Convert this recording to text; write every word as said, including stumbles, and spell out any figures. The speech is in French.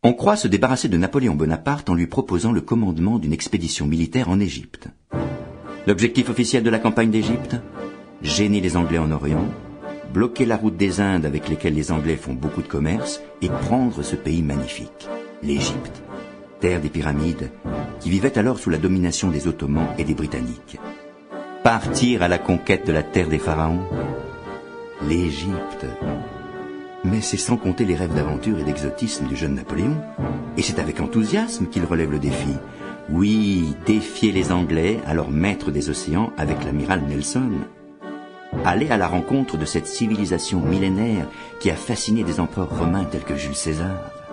On croit se débarrasser de Napoléon Bonaparte en lui proposant le commandement d'une expédition militaire en Égypte. L'objectif officiel de la campagne d'Égypte ? Gêner les Anglais en Orient, bloquer la route des Indes avec lesquelles les Anglais font beaucoup de commerce et prendre ce pays magnifique, l'Égypte, terre des pyramides, qui vivait alors sous la domination des Ottomans et des Britanniques. Partir à la conquête de la terre des pharaons, l'Égypte. Mais c'est sans compter les rêves d'aventure et d'exotisme du jeune Napoléon. Et c'est avec enthousiasme qu'il relève le défi. Oui, défier les Anglais, alors maîtres des océans, avec l'amiral Nelson. Aller à la rencontre de cette civilisation millénaire qui a fasciné des empereurs romains tels que Jules César.